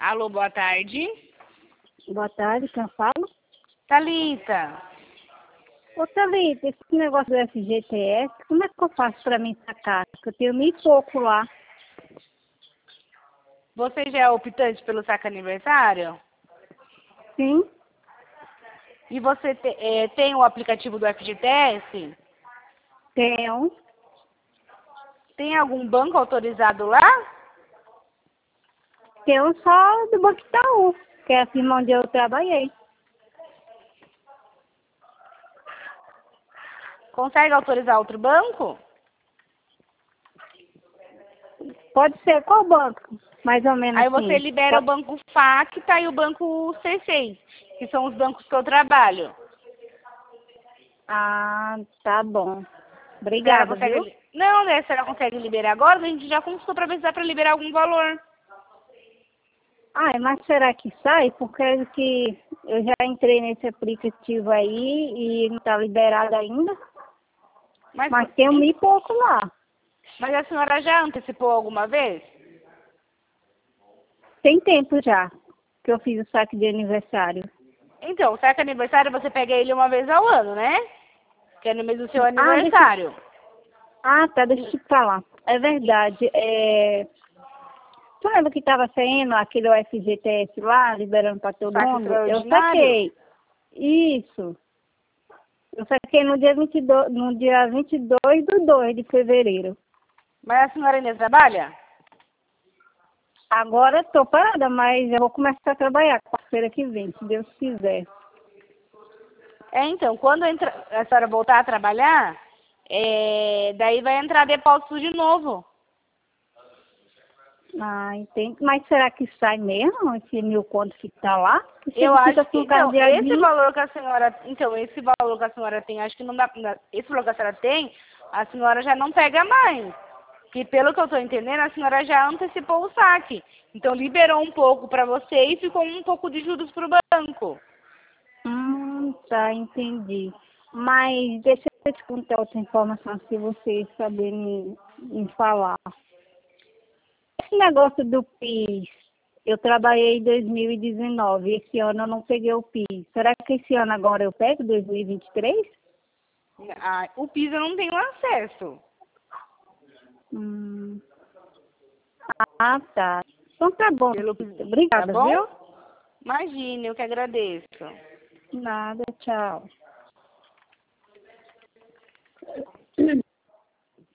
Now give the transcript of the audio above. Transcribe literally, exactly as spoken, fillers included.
Alô, boa tarde. Boa tarde, quem fala? Thalita. Ô, Thalita, esse negócio do F G T S, como é que eu faço para mim sacar? Porque eu tenho mil e pouco lá. Você já é optante pelo saque aniversário? Sim, E você te, é, tem o aplicativo do F G T S? tenho. Tem algum banco autorizado lá? Tenho só do Banco Itaú, que é a firma onde eu trabalhei. Consegue autorizar outro banco? Pode ser, qual banco? Mais ou menos Aí você assim. libera o banco Facta e o banco C seis, que são os bancos que eu trabalho. Ah, tá bom. A senhora Obrigada, consegue... viu? li- Não, né? A senhora consegue liberar agora? A gente já consultou para ver se dá para liberar algum valor. Ah, mas será que sai? Porque que eu já entrei nesse aplicativo aí e não tá liberado ainda. Mas, Mas tem um mil e pouco lá. mas a senhora já antecipou alguma vez? Tem tempo já que eu fiz o saque de aniversário. Então, o saque aniversário você pega ele uma vez ao ano, né? Que é no mês do seu Ah, deixa... aniversário. ah tá, deixa eu te falar. É verdade. É... Tu lembra que estava saindo aquele F G T S lá, liberando para todo Saque mundo? Eu extraordinário? saquei. Isso. Eu saquei no dia vinte e dois, no dia vinte e dois do dois de fevereiro. Mas a senhora ainda trabalha? Agora estou parada, mas eu vou começar a trabalhar quarta-feira que vem, se Deus quiser. É, então, quando entra, a senhora voltar a trabalhar, é, daí vai entrar depósito de novo. Ah, entendi. Mas será que sai mesmo esse mil conto que está lá? Porque Eu ele fica acho que, com o carro então, de esse vinte. valor que a senhora, então, esse valor que a senhora tem, acho que não dá, não- esse valor que a senhora tem, a senhora já não pega mais. Que pelo que eu estou entendendo, a senhora já antecipou o saque. Então, liberou um pouco para você e ficou um pouco de juros para o banco. Hum, tá, entendi. Mas deixa eu te contar outra informação, se você saber me, me falar. Esse negócio do PIS, eu trabalhei em dois mil e dezenove, esse ano eu não peguei o PIS. Será que esse ano agora eu pego, dois mil e vinte e três? Ah, o piso eu não tenho acesso. Hum, ah, tá. Então tá bom. Pelo, tá Obrigada, bom? viu? Imagine, eu que agradeço. Nada, tchau.